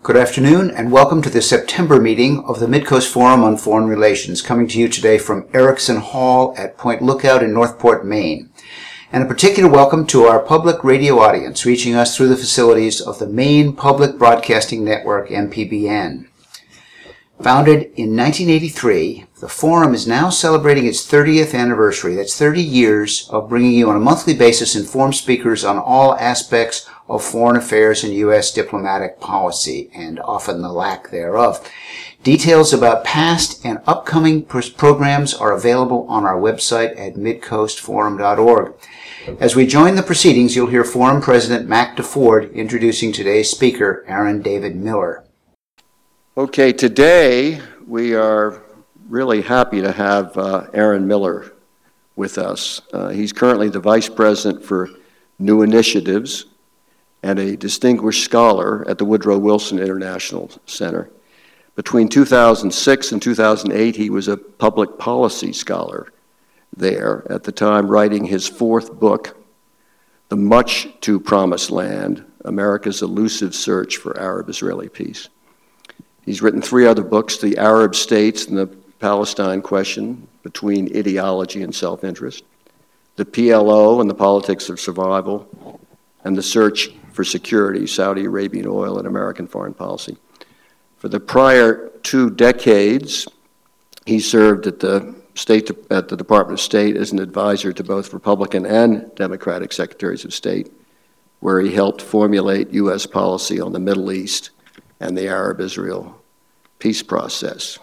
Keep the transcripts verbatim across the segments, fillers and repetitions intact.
Good afternoon and welcome to the September meeting of the Midcoast Forum on Foreign Relations, coming to you today from Erickson Hall at Point Lookout in Northport, Maine. And a particular welcome to our public radio audience reaching us through the facilities of the Maine Public Broadcasting Network, M P B N. Founded in nineteen eighty-three, the Forum is now celebrating its thirtieth anniversary. That's thirty years of bringing you on a monthly basis informed speakers on all aspects of foreign affairs and U S diplomatic policy, and often the lack thereof. Details about past and upcoming programs are available on our website at midcoast forum dot org. As we join the proceedings, you'll hear Forum President Mac DeFord introducing today's speaker, Aaron David Miller. Okay, today we are really happy to have uh, Aaron Miller with us. Uh, he's currently the Vice President for New Initiatives and a distinguished scholar at the Woodrow Wilson International Center. Between two thousand six and two thousand eight, he was a public policy scholar there, at the time writing his fourth book, The Much to Promised Land, America's Elusive Search for Arab-Israeli Peace. He's written three other books, The Arab States and the Palestine Question, Between Ideology and Self-Interest, The P L O and the Politics of Survival, and The Search for Security, Saudi Arabian Oil and American Foreign Policy. For the prior two decades, he served at the State at the Department of State as an advisor to both Republican and Democratic Secretaries of State, where he helped formulate U S policy on the Middle East and the Arab-Israel peace process.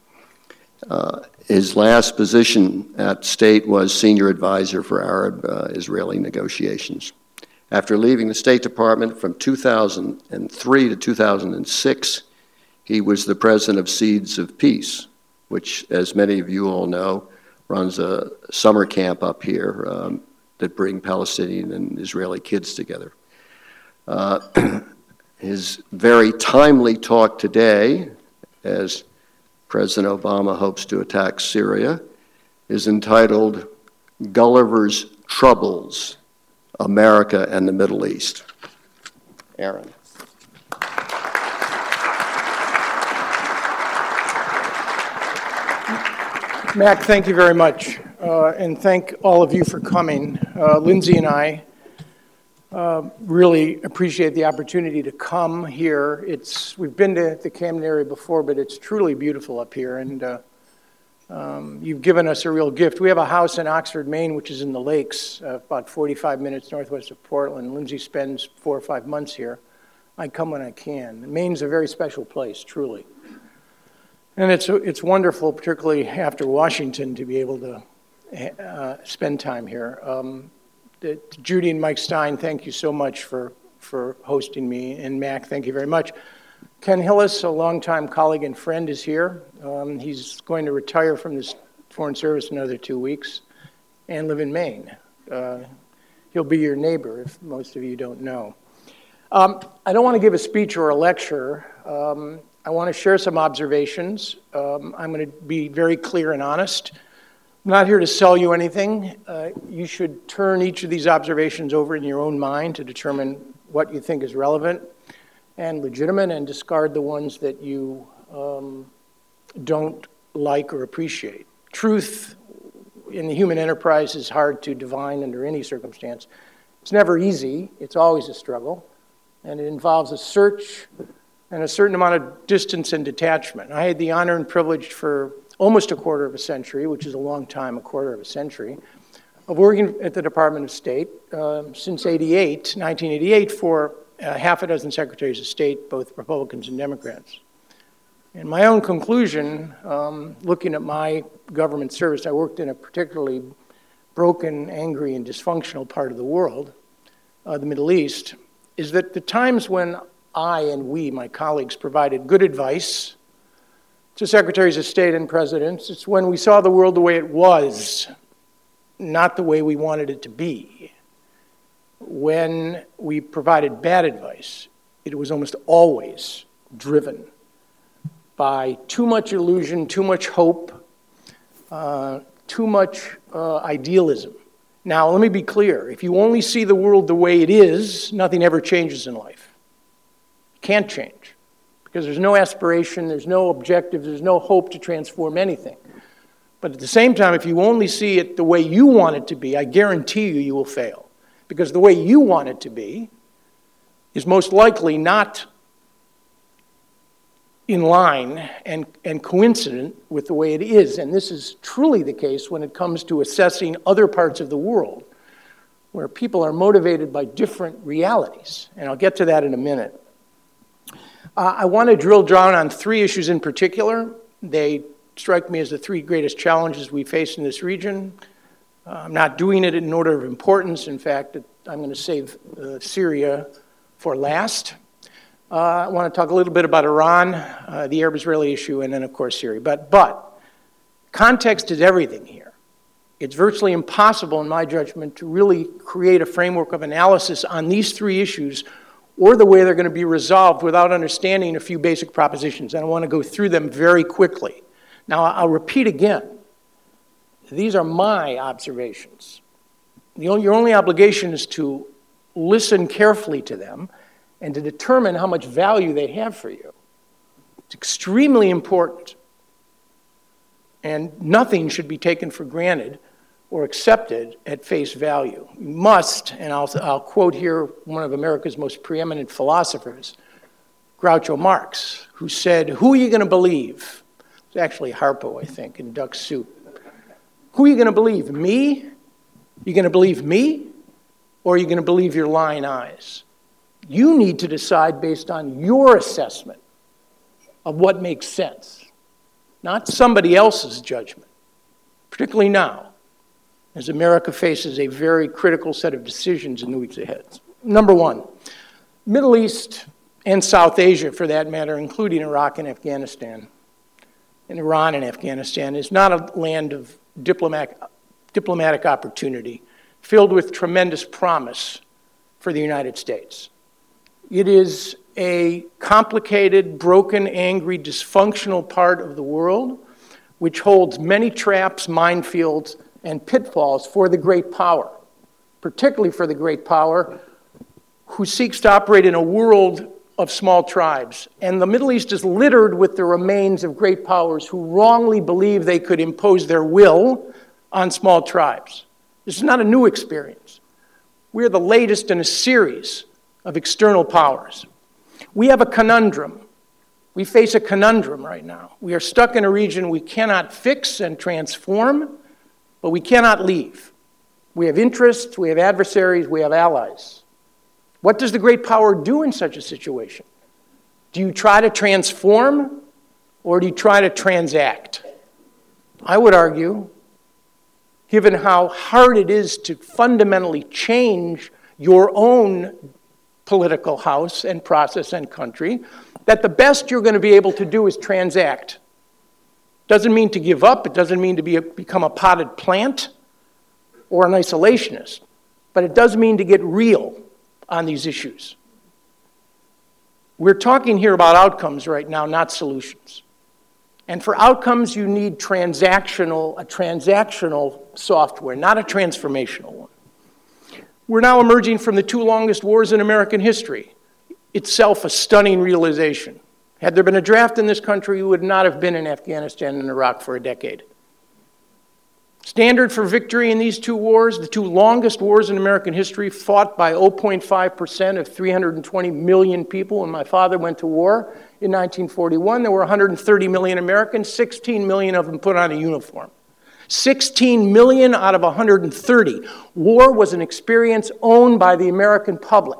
Uh, his last position at State was Senior Advisor for Arab-Israeli negotiations. After leaving the State Department from two thousand three to two thousand six, he was the president of Seeds of Peace, which, as many of you all know, runs a summer camp up here um, that bring Palestinian and Israeli kids together. Uh, his very timely talk today, as President Obama hopes to attack Syria, is entitled Gulliver's Troubles, America and the Middle East. Aaron. Mac, thank you very much, uh, and thank all of you for coming. Uh, Lindsay and I uh, really appreciate the opportunity to come here. It's we've been to the Camden area before, but it's truly beautiful up here, and uh, um, you've given us a real gift. We have a house in Oxford, Maine, which is in the lakes, uh, about forty-five minutes northwest of Portland. Lindsay spends four or five months here. I come when I can. Maine's a very special place, truly. And it's it's wonderful, particularly after Washington, to be able to uh, spend time here. Um, the, Judy and Mike Stein, thank you so much for, for hosting me. And Mac, thank you very much. Ken Hillis, a longtime colleague and friend, is here. Um, he's going to retire from the Foreign Service in another two weeks and live in Maine. Uh, he'll be your neighbor, if most of you don't know. Um, I don't want to give a speech or a lecture. Um, I want to share some observations. Um, I'm going to be very clear and honest. I'm not here to sell you anything. Uh, you should turn each of these observations over in your own mind to determine what you think is relevant and legitimate, and discard the ones that you um, don't like or appreciate. Truth in the human enterprise is hard to divine under any circumstance. It's never easy. It's always a struggle, and it involves a search and a certain amount of distance and detachment. I had the honor and privilege for almost a quarter of a century, which is a long time, a quarter of a century, of working at the Department of State uh, since eighty-eight, nineteen eighty-eight, for uh, half a dozen secretaries of state, both Republicans and Democrats. And my own conclusion, um, looking at my government service, I worked in a particularly broken, angry, and dysfunctional part of the world, uh, the Middle East, is that the times when I and we, my colleagues, provided good advice to secretaries of state and presidents, it's when we saw the world the way it was, not the way we wanted it to be. When we provided bad advice, it was almost always driven by too much illusion, too much hope, uh, too much uh, idealism. Now, let me be clear. If you only see the world the way it is, nothing ever changes in life. Can't change. because there's no aspiration, there's no objective, there's no hope to transform anything. But at the same time, if you only see it the way you want it to be, I guarantee you, you will fail. Because the way you want it to be is most likely not in line and, and coincident with the way it is. And this is truly the case when it comes to assessing other parts of the world, where people are motivated by different realities. And I'll get to that in a minute. Uh, I want to drill down on three issues in particular. They strike me as the three greatest challenges we face in this region. Uh, I'm not doing it in order of importance. In fact, I'm going to save uh, Syria for last. Uh, I want to talk a little bit about Iran, uh, the Arab-Israeli issue, and then, of course, Syria. But, but context is everything here. It's virtually impossible, in my judgment, to really create a framework of analysis on these three issues or the way they're going to be resolved without understanding a few basic propositions. And I want to go through them very quickly. Now, I'll repeat again. These are my observations. The only, your only obligation is to listen carefully to them and to determine how much value they have for you. It's extremely important. And nothing should be taken for granted or accepted at face value. You must, and I'll, I'll quote here one of America's most preeminent philosophers, Groucho Marx, who said, "Who are you going to believe?" It's actually Harpo, I think, in Duck Soup. Who are you going to believe? Me? You going to believe me? Or are you going to believe your lying eyes? You need to decide based on your assessment of what makes sense, not somebody else's judgment, particularly now, as America faces a very critical set of decisions in the weeks ahead. Number one, Middle East and South Asia, for that matter, including Iraq and Afghanistan, and Iran and Afghanistan, is not a land of diplomatic, diplomatic opportunity filled with tremendous promise for the United States. It is a complicated, broken, angry, dysfunctional part of the world which holds many traps, minefields, and pitfalls for the great power, particularly for the great power who seeks to operate in a world of small tribes. And the Middle East is littered with the remains of great powers who wrongly believe they could impose their will on small tribes. This is not a new experience. We are the latest in a series of external powers. We have a conundrum. We face a conundrum right now. We are stuck in a region we cannot fix and transform, but we cannot leave. We have interests, we have adversaries, we have allies. What does the great power do in such a situation? Do you try to transform, or do you try to transact? I would argue, given how hard it is to fundamentally change your own political house and process and country, that the best you're going to be able to do is transact. Doesn't mean to give up. It doesn't mean to be a, become a potted plant or an isolationist. But it does mean to get real on these issues. We're talking here about outcomes right now, not solutions. And for outcomes, you need transactional, a transactional software, not a transformational one. We're now emerging from the two longest wars in American history, itself a stunning realization. Had there been a draft in this country, we would not have been in Afghanistan and Iraq for a decade. Standard for victory in these two wars, the two longest wars in American history, fought by zero point five percent of three hundred twenty million people. When my father went to war in nineteen forty-one, there were one hundred thirty million Americans, sixteen million of them put on a uniform. sixteen million out of one hundred thirty. War was an experience owned by the American public.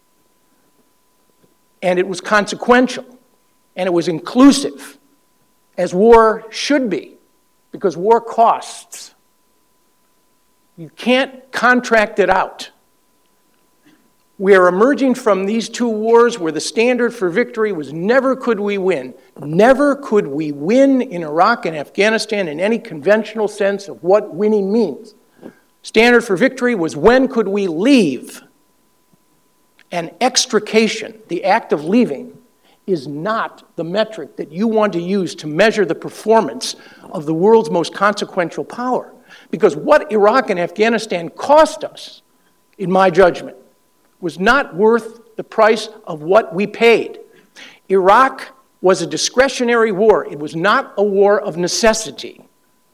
And it was consequential. And it was inclusive, as war should be, because war costs. You can't contract it out. We are emerging from these two wars where the standard for victory was never could we win. Never could we win in Iraq and Afghanistan in any conventional sense of what winning means. Standard for victory was when could we leave. And extrication, the act of leaving, is not the metric that you want to use to measure the performance of the world's most consequential power. Because what Iraq and Afghanistan cost us, in my judgment, was not worth the price of what we paid. Iraq was a discretionary war. It was not a war of necessity.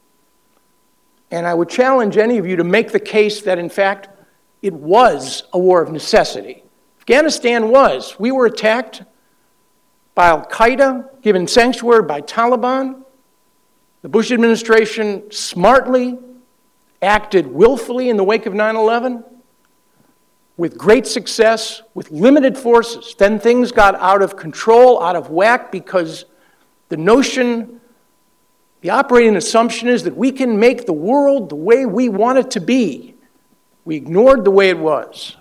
And I would challenge any of you to make the case that, in fact, it was a war of necessity. Afghanistan was. We were attacked by Al-Qaeda, given sanctuary by Taliban. The Bush administration smartly acted willfully in the wake of nine eleven with great success, with limited forces. Then things got out of control, out of whack, because the notion, the operating assumption is that we can make the world the way we want it to be. We ignored the way it was.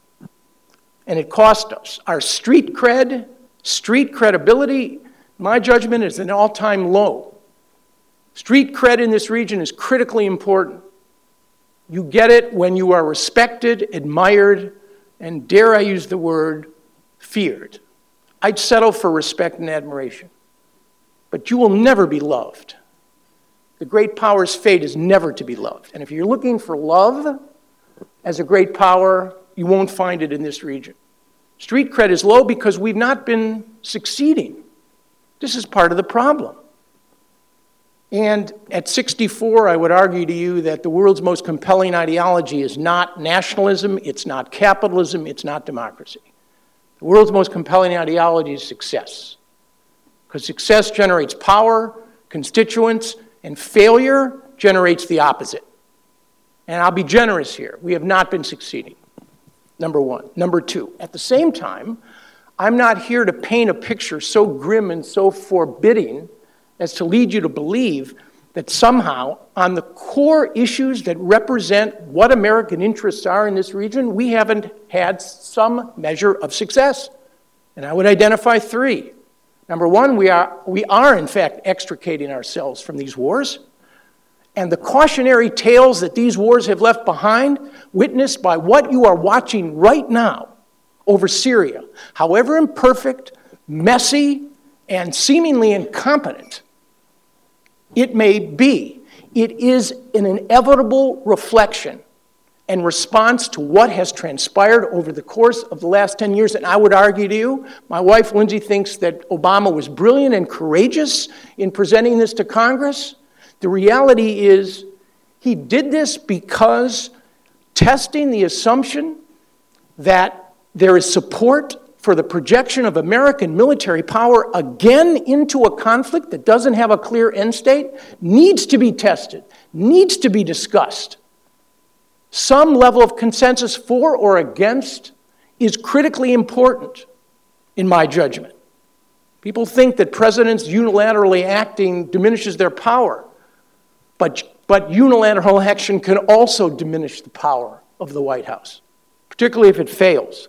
And it cost us. Our street cred, street credibility, my judgment, is an all-time low. Street cred in this region is critically important. You get it when you are respected, admired, and dare I use the word, feared. I'd settle for respect and admiration. But you will never be loved. The great power's fate is never to be loved. And if you're looking for love as a great power, you won't find it in this region. Street cred is low because we've not been succeeding. This is part of the problem. And at sixty-four, I would argue to you that the world's most compelling ideology is not nationalism, it's not capitalism, it's not democracy. The world's most compelling ideology is success. Because success generates power, constituents, and failure generates the opposite. And I'll be generous here. We have not been succeeding, number one. Number two, at the same time, I'm not here to paint a picture so grim and so forbidding as to lead you to believe that somehow on the core issues that represent what American interests are in this region, we haven't had some measure of success. And I would identify three. Number one, we are, we are in fact extricating ourselves from these wars. And the cautionary tales that these wars have left behind, witnessed by what you are watching right now over Syria, however imperfect, messy, and seemingly incompetent it may be, it is an inevitable reflection and response to what has transpired over the course of the last ten years. And I would argue to you, my wife Lindsay thinks that Obama was brilliant and courageous in presenting this to Congress. The reality is he did this because testing the assumption that there is support for the projection of American military power again into a conflict that doesn't have a clear end state needs to be tested, needs to be discussed. Some level of consensus for or against is critically important, in my judgment. People think that presidents unilaterally acting diminishes their power, but, but unilateral action can also diminish the power of the White House, particularly if it fails.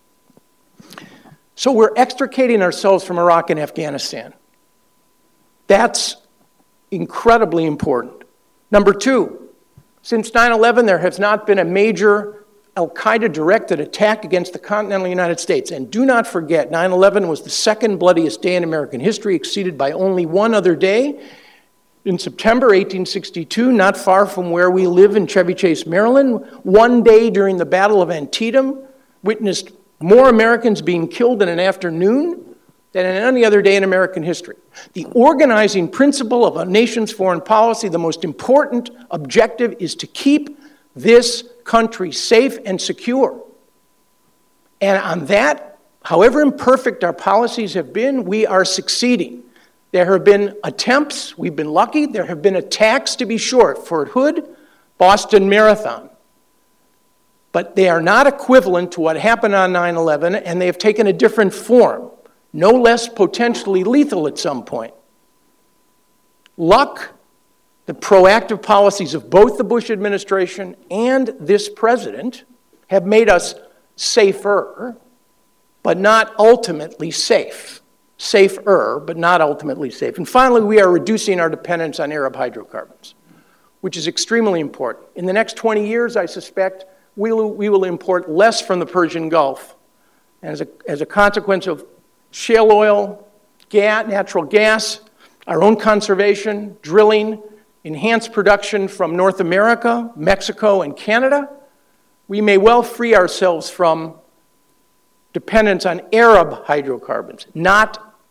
So we're extricating ourselves from Iraq and Afghanistan. That's incredibly important. Number two, since nine eleven, there has not been a major al-Qaeda-directed attack against the continental United States. And do not forget, nine eleven was the second bloodiest day in American history, exceeded by only one other day. In September eighteen sixty-two, not far from where we live in Chevy Chase, Maryland, one day during the Battle of Antietam, witnessed more Americans being killed in an afternoon than in any other day in American history. The organizing principle of a nation's foreign policy, the most important objective, is to keep this country safe and secure. And on that, however imperfect our policies have been, we are succeeding. There have been attempts, we've been lucky, there have been attacks, to be sure, Fort Hood, Boston Marathon. But they are not equivalent to what happened on nine eleven, and they have taken a different form, no less potentially lethal at some point. Luck, the proactive policies of both the Bush administration and this president have made us safer, but not ultimately safe. Safer, but not ultimately safe. And finally, we are reducing our dependence on Arab hydrocarbons, which is extremely important. In the next twenty years, I suspect, We will, we will import less from the Persian Gulf. And as a, as a consequence of shale oil, gas, natural gas, our own conservation, drilling, enhanced production from North America, Mexico, and Canada, we may well free ourselves from dependence on Arab hydrocarbons, not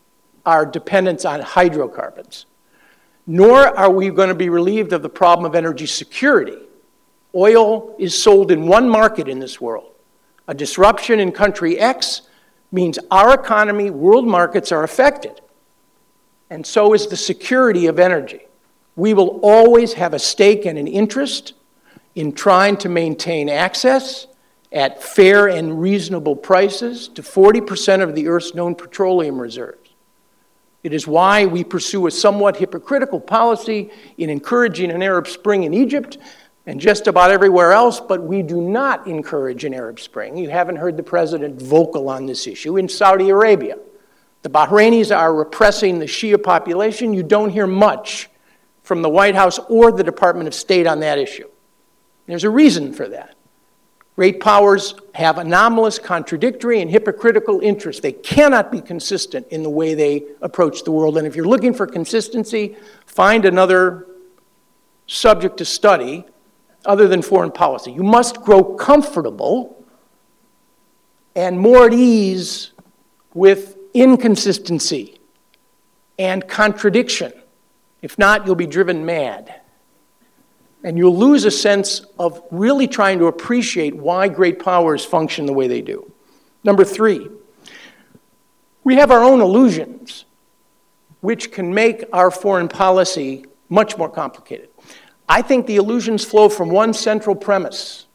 our dependence on hydrocarbons. Nor are we going to be relieved of the problem of energy security. Oil is sold in one market in this world. A disruption in country X means our economy, world markets are affected. And so is the security of energy. We will always have a stake and an interest in trying to maintain access at fair and reasonable prices to forty percent of the Earth's known petroleum reserves. It is why we pursue a somewhat hypocritical policy in encouraging an Arab Spring in Egypt and just about everywhere else, but we do not encourage an Arab Spring. You haven't heard the president vocal on this issue in Saudi Arabia. The Bahrainis are repressing the Shia population. You don't hear much from the White House or the Department of State on that issue. There's a reason for that. Great powers have anomalous, contradictory, and hypocritical interests. They cannot be consistent in the way they approach the world. And if you're looking for consistency, find another subject to study other than foreign policy. You must grow comfortable and more at ease with inconsistency and contradiction. If not, you'll be driven mad. And you'll lose a sense of really trying to appreciate why great powers function the way they do. Number three, we have our own illusions, which can make our foreign policy much more complicated. I think the illusions flow from one central premise.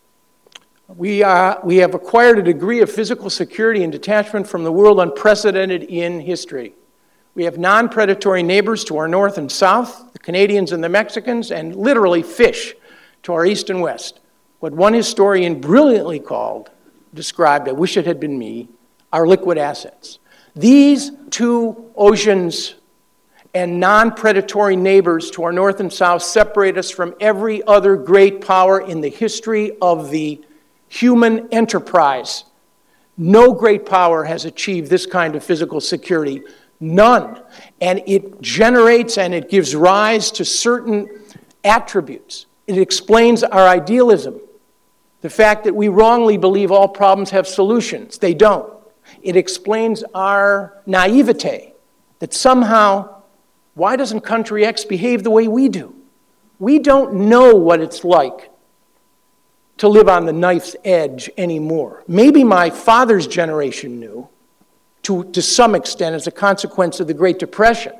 We, uh, we have acquired a degree of physical security and detachment from the world unprecedented in history. We have non-predatory neighbors to our north and south, the Canadians and the Mexicans, and literally fish to our east and west. What one historian brilliantly called, described, I wish it had been me, our liquid assets. These two oceans and non-predatory neighbors to our north and south separate us from every other great power in the history of the human enterprise. No great power has achieved this kind of physical security. None. And it generates and it gives rise to certain attributes. It explains our idealism. The fact that we wrongly believe all problems have solutions. They don't. It explains our naivete, that somehow, why doesn't country X behave the way we do? We don't know what it's like to live on the knife's edge anymore. Maybe my father's generation knew, To, to some extent as a consequence of the Great Depression.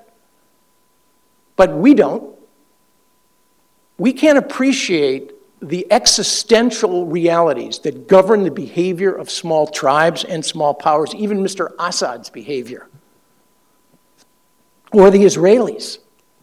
But we don't. We can't appreciate the existential realities that govern the behavior of small tribes and small powers, even Mister Assad's behavior, or the Israelis.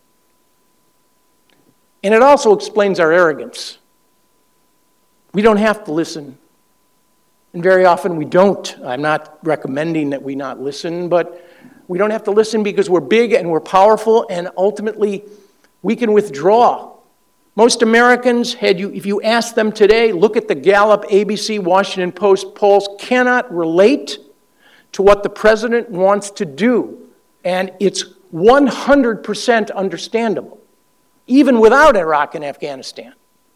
And it also explains our arrogance. We don't have to listen. And very often we don't. I'm not recommending that we not listen, but we don't have to listen because we're big and we're powerful, and ultimately we can withdraw. Most Americans, had you, if you ask them today, look at the Gallup, A B C, Washington Post polls, cannot relate to what the president wants to do. And it's one hundred percent understandable, even without Iraq and Afghanistan.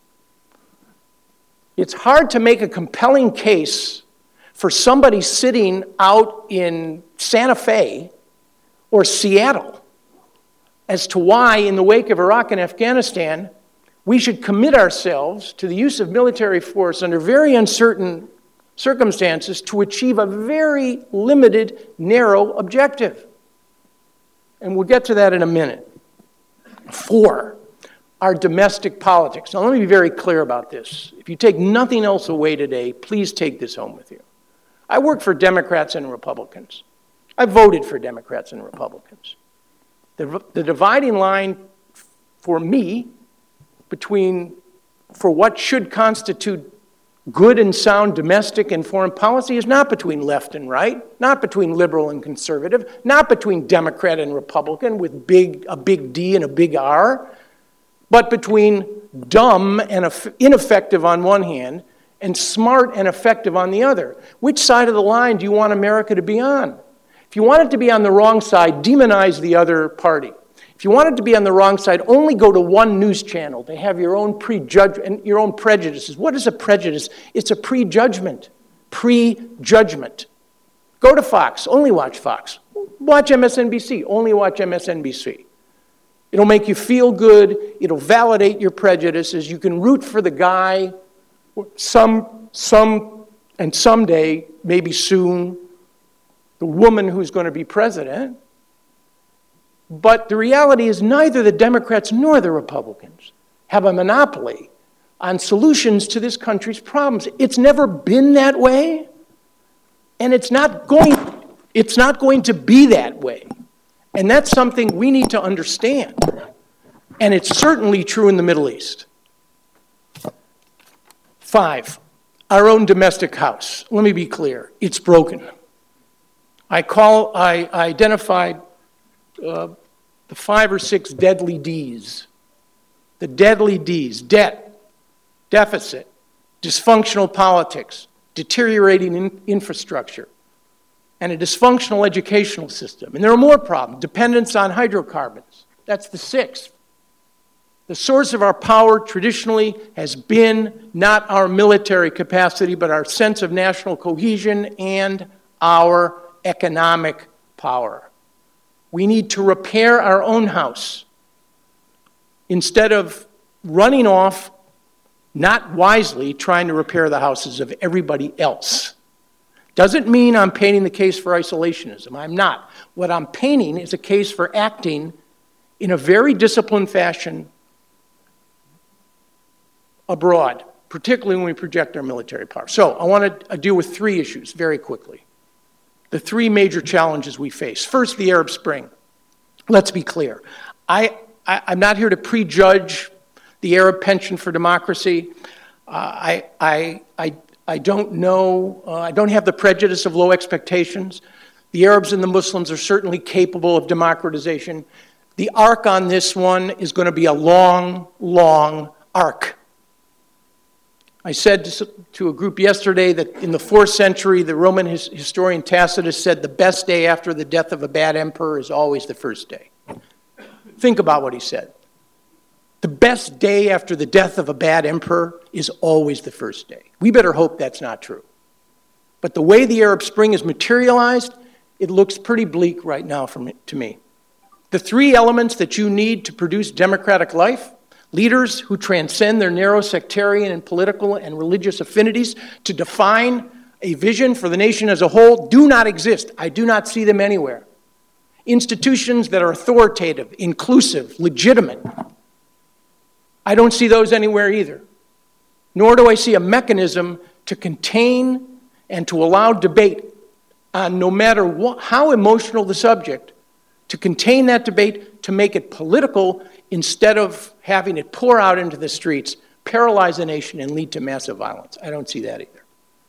It's hard to make a compelling case for somebody sitting out in Santa Fe or Seattle as to why, in the wake of Iraq and Afghanistan, we should commit ourselves to the use of military force under very uncertain circumstances to achieve a very limited, narrow objective. And we'll get to that in a minute. Four, our domestic politics. Now, let me be very clear about this. If you take nothing else away today, please take this home with you. I work for Democrats and Republicans. I voted for Democrats and Republicans. The, the dividing line for me between, for what should constitute good and sound domestic and foreign policy is not between left and right, not between liberal and conservative, not between Democrat and Republican with big, a big D and a big R, but between dumb and ineffective on one hand and smart and effective on the other. Which side of the line do you want America to be on? If you want it to be on the wrong side, demonize the other party. If you want it to be on the wrong side, only go to one news channel. They have your own prejudge and your own prejudices. What is a prejudice? It's a prejudgment. Prejudgment. Go to Fox. Only watch Fox. Watch M S N B C. Only watch M S N B C. It'll make you feel good. It'll validate your prejudices. You can root for the guy, some, some, and someday, maybe soon, the woman who's going to be president. But the reality is neither the Democrats nor the Republicans have a monopoly on solutions to this country's problems. It's never been that way, and it's not going, it's not going to be that way. And that's something we need to understand. And it's certainly true in the Middle East. Five, our own domestic house. Let me be clear, it's broken. I call, I identified uh, the five or six deadly Ds. The deadly Ds: debt, deficit, dysfunctional politics, deteriorating in infrastructure, and a dysfunctional educational system. And there are more problems. Dependence on hydrocarbons. That's the sixth. The source of our power traditionally has been not our military capacity, but our sense of national cohesion and our economic power. We need to repair our own house instead of running off, not wisely, trying to repair the houses of everybody else. Doesn't mean I'm painting the case for isolationism. I'm not. What I'm painting is a case for acting in a very disciplined fashion abroad, particularly when we project our military power. So I want to deal with three issues very quickly. The three major challenges we face. First, the Arab Spring. Let's be clear. I, I, I'm not here to prejudge the Arab penchant for democracy. Uh, I, I, I, I don't know, uh, I don't have the prejudice of low expectations. The Arabs and the Muslims are certainly capable of democratization. The arc on this one is going to be a long, long arc. I said to, to a group yesterday that in the fourth century, the Roman his, historian Tacitus said the best day after the death of a bad emperor is always the first day. Think about what he said. The best day after the death of a bad emperor is always the first day. We better hope that's not true. But the way the Arab Spring is materialized, it looks pretty bleak right now for me, to me. The three elements that you need to produce democratic life: leaders who transcend their narrow sectarian and political and religious affinities to define a vision for the nation as a whole, do not exist. I do not see them anywhere. Institutions that are authoritative, inclusive, legitimate, I don't see those anywhere either. Nor do I see a mechanism to contain and to allow debate on no matter what, how emotional the subject, to contain that debate, to make it political instead of having it pour out into the streets, paralyze a nation, and lead to massive violence. I don't see that either.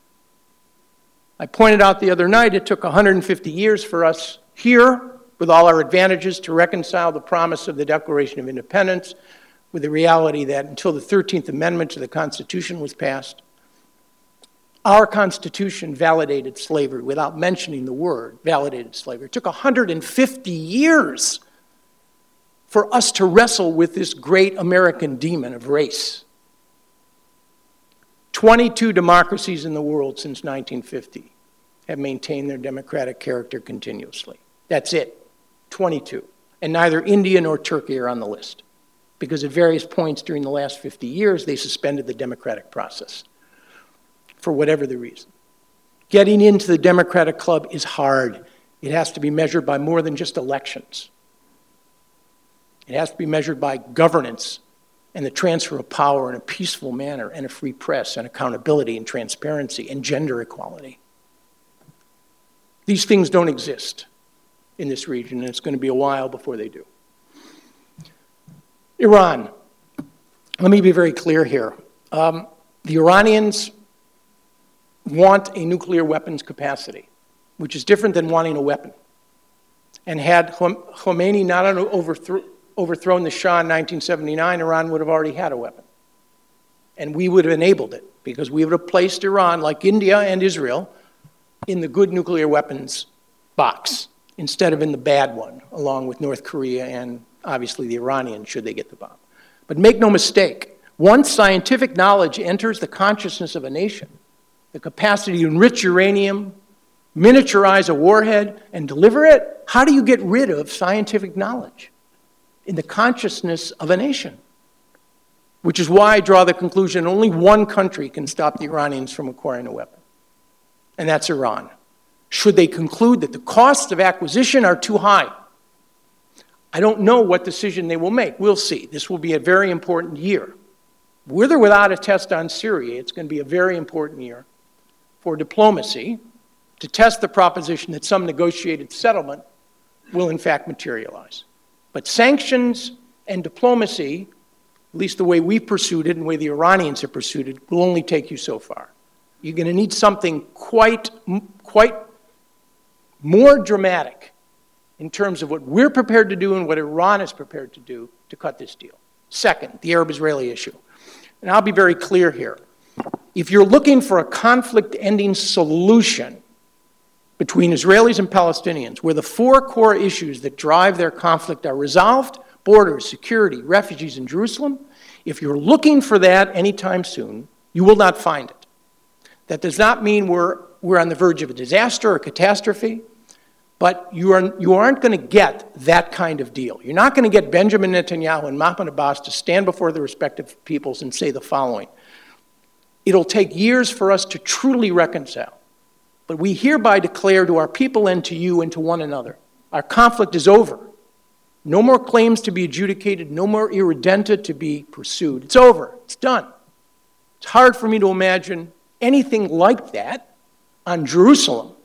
I pointed out the other night it took one hundred fifty years for us here, with all our advantages, to reconcile the promise of the Declaration of Independence with the reality that until the thirteenth Amendment to the Constitution was passed, our Constitution validated slavery without mentioning the word validated slavery. It took one hundred fifty years for us to wrestle with this great American demon of race. twenty-two democracies in the world since nineteen fifty have maintained their democratic character continuously. That's it, twenty-two. And neither India nor Turkey are on the list, because at various points during the last fifty years, they suspended the democratic process for whatever the reason. Getting into the Democratic Club is hard. It has to be measured by more than just elections. It has to be measured by governance and the transfer of power in a peaceful manner, and a free press, and accountability, and transparency, and gender equality. These things don't exist in this region, and it's going to be a while before they do. Iran. Let me be very clear here. Um, the Iranians want a nuclear weapons capacity, which is different than wanting a weapon. And had Khomeini not overthrown overthrown the Shah in nineteen seventy-nine, Iran would have already had a weapon. And we would have enabled it, because we would have placed Iran, like India and Israel, in the good nuclear weapons box, instead of in the bad one, along with North Korea and obviously the Iranians, should they get the bomb. But make no mistake, once scientific knowledge enters the consciousness of a nation, the capacity to enrich uranium miniaturize a warhead, and deliver it? How do you get rid of scientific knowledge in the consciousness of a nation? Which is why I draw the conclusion only one country can stop the Iranians from acquiring a weapon, and that's Iran. Should they conclude that the costs of acquisition are too high, I don't know what decision they will make. We'll see. This will be a very important year. With or without a test on Syria, it's going to be a very important year for diplomacy to test the proposition that some negotiated settlement will in fact materialize. But sanctions and diplomacy, at least the way we've pursued it and the way the Iranians have pursued it, will only take you so far. You're going to need something quite, quite more dramatic in terms of what we're prepared to do and what Iran is prepared to do to cut this deal. Second, the Arab-Israeli issue. And I'll be very clear here. If you're looking for a conflict-ending solution between Israelis and Palestinians, where the four core issues that drive their conflict are resolved, borders, security, refugees in Jerusalem, if you're looking for that anytime soon, you will not find it. That does not mean we're, we're on the verge of a disaster or catastrophe, but you, are, you aren't going to get that kind of deal. You're not going to get Benjamin Netanyahu and Mahmoud Abbas to stand before their respective peoples and say the following: it'll take years for us to truly reconcile, but we hereby declare to our people and to you and to one another, our conflict is over. No more claims to be adjudicated, no more irredenta to be pursued. It's over, it's done. It's hard for me to imagine anything like that on Jerusalem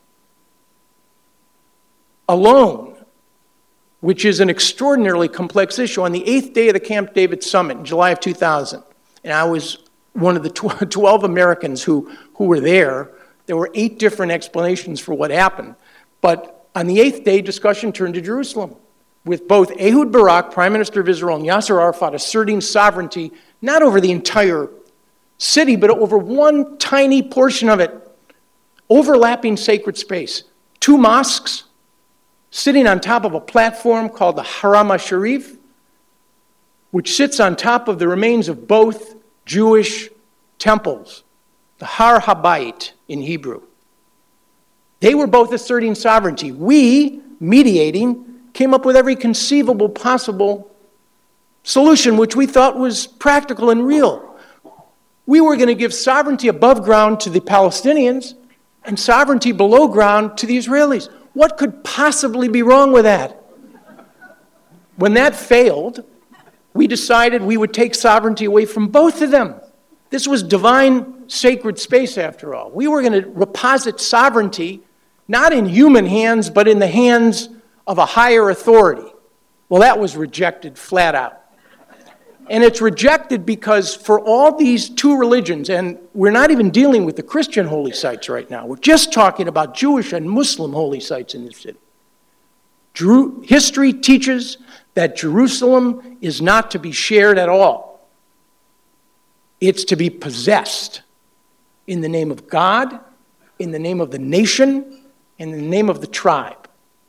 alone, which is an extraordinarily complex issue. On the eighth day of the Camp David Summit in July of two thousand, and I was one of the twelve Americans who, who were there, there were eight different explanations for what happened. But on the eighth day, discussion turned to Jerusalem, with both Ehud Barak, Prime Minister of Israel, and Yasser Arafat asserting sovereignty, not over the entire city, but over one tiny portion of it, overlapping sacred space. Two mosques sitting on top of a platform called the Haram HaSharif, which sits on top of the remains of both Jewish temples, the Har HaBayit in Hebrew. They were both asserting sovereignty. We, mediating, came up with every conceivable possible solution which we thought was practical and real. We were going to give sovereignty above ground to the Palestinians and sovereignty below ground to the Israelis. What could possibly be wrong with that? When that failed, we decided we would take sovereignty away from both of them. This was divine sacred space, after all. We were going to reposit sovereignty not in human hands, but in the hands of a higher authority. Well, that was rejected flat out. And it's rejected because for all these two religions, and we're not even dealing with the Christian holy sites right now, we're just talking about Jewish and Muslim holy sites in the city. Jeru- history teaches that Jerusalem is not to be shared at all. It's to be possessed in the name of God, in the name of the nation, in the name of the tribe.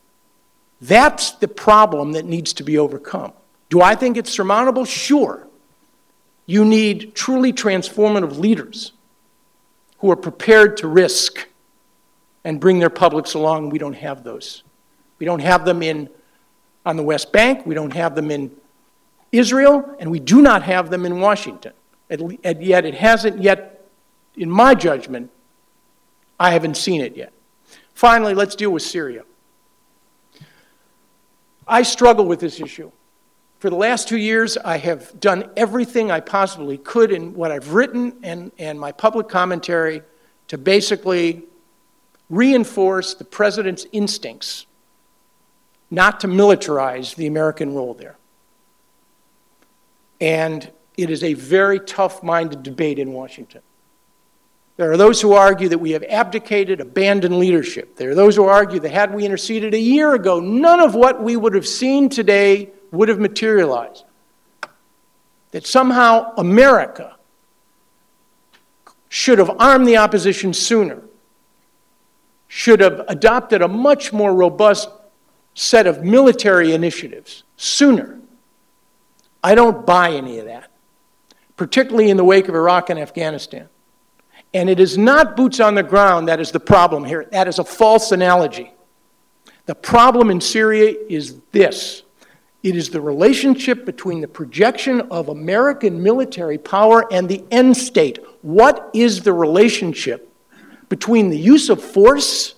That's the problem that needs to be overcome. Do I think it's surmountable? Sure. You need truly transformative leaders who are prepared to risk and bring their publics along. We don't have those. We don't have them in, on the West Bank. We don't have them in Israel. And we do not have them in Washington. And yet it hasn't yet, in my judgment, I haven't seen it yet. Finally, let's deal with Syria. I struggle with this issue. For the last two years, I have done everything I possibly could in what I've written and, and my public commentary to basically reinforce the president's instincts not to militarize the American role there. And it is a very tough-minded debate in Washington. There are those who argue that we have abdicated, abandoned leadership. There are those who argue that had we interceded a year ago, none of what we would have seen today would have materialized. That somehow America should have armed the opposition sooner, should have adopted a much more robust set of military initiatives sooner. I don't buy any of that, particularly in the wake of Iraq and Afghanistan. And it is not boots on the ground that is the problem here. That is a false analogy. The problem in Syria is this. It is the relationship between the projection of American military power and the end state. What is the relationship between the use of force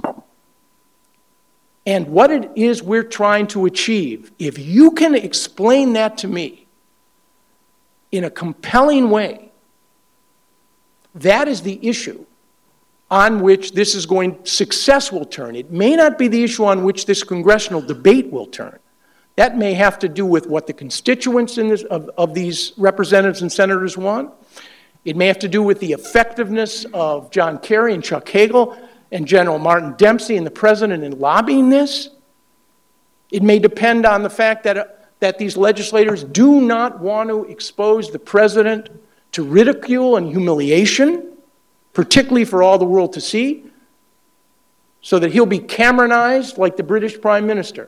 and what it is we're trying to achieve? If you can explain that to me in a compelling way, that is the issue on which this is going, success will turn. It may not be the issue on which this congressional debate will turn. That may have to do with what the constituents in this, of, of these representatives and senators want. It may have to do with the effectiveness of John Kerry and Chuck Hagel and General Martin Dempsey and the president in lobbying this. It may depend on the fact that, uh, that these legislators do not want to expose the president to ridicule and humiliation, particularly for all the world to see, so that he'll be Cameronized like the British Prime Minister.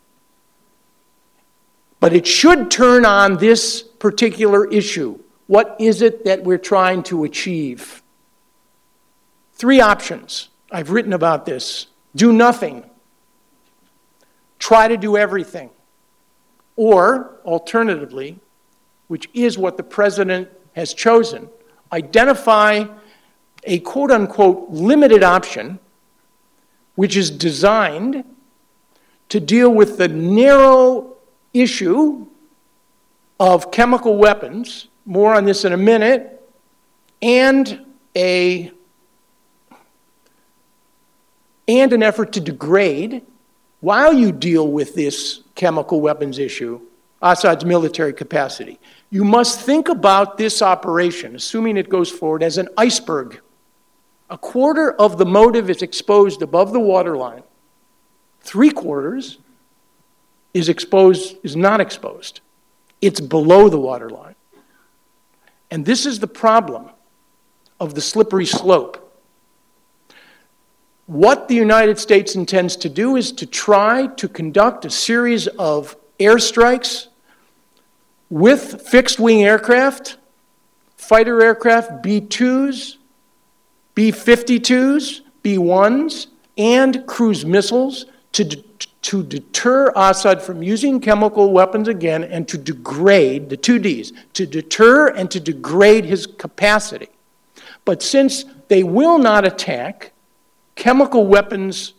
But it should turn on this particular issue. What is it that we're trying to achieve? Three options. I've written about this. Do nothing. Try to do everything. Or, alternatively, which is what the president has chosen, identify a quote-unquote limited option which is designed to deal with the narrow issue of chemical weapons, more on this in a minute, and a and an effort to degrade, while you deal with this chemical weapons issue, Assad's military capacity. You must think about this operation, assuming it goes forward, as an iceberg. A quarter of the motive is exposed above the waterline. Three quarters is exposed, is not exposed. It's below the waterline. And this is the problem of the slippery slope. What the United States intends to do is to try to conduct a series of airstrikes with fixed-wing aircraft, fighter aircraft, B twos, B fifty-twos, B ones, and cruise missiles to, de- to deter Assad from using chemical weapons again and to degrade, the two Ds, to deter and to degrade his capacity. But since they will not attack chemical weapons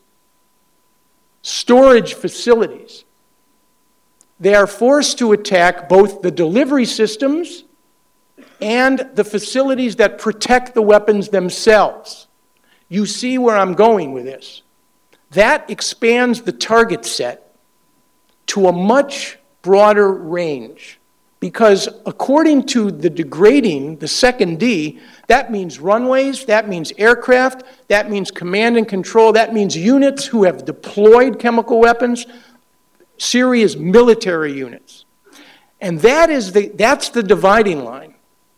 storage facilities, they are forced to attack both the delivery systems and the facilities that protect the weapons themselves. You see where I'm going with this. That expands the target set to a much broader range, because according to the degrading, the second D, that means runways, that means aircraft, that means command and control, that means units who have deployed chemical weapons, Syria's military units. And that is the, that's the dividing line,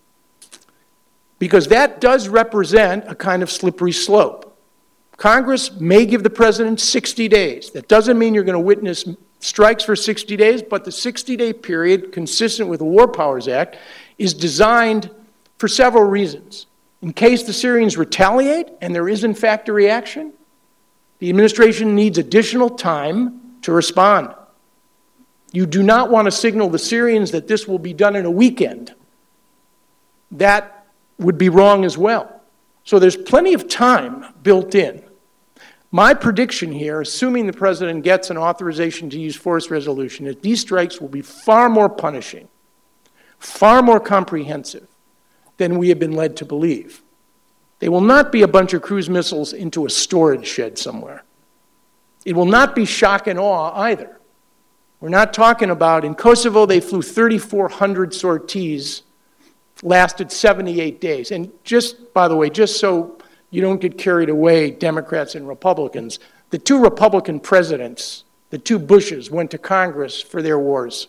because that does represent a kind of slippery slope. Congress may give the president sixty days. That doesn't mean you're going to witness strikes for sixty days, but the sixty-day period, consistent with the War Powers Act, is designed for several reasons. In case the Syrians retaliate, and there is in fact a reaction, the administration needs additional time to respond. You do not want to signal the Syrians that this will be done in a weekend. That would be wrong as well. So there's plenty of time built in. My prediction here, assuming the president gets an authorization to use force resolution, is these strikes will be far more punishing, far more comprehensive than we have been led to believe. They will not be a bunch of cruise missiles into a storage shed somewhere. It will not be shock and awe either. We're not talking about, in Kosovo, they flew thirty-four hundred sorties, lasted seventy-eight days. And just, by the way, just so you don't get carried away, Democrats and Republicans, the two Republican presidents, the two Bushes, went to Congress for their wars.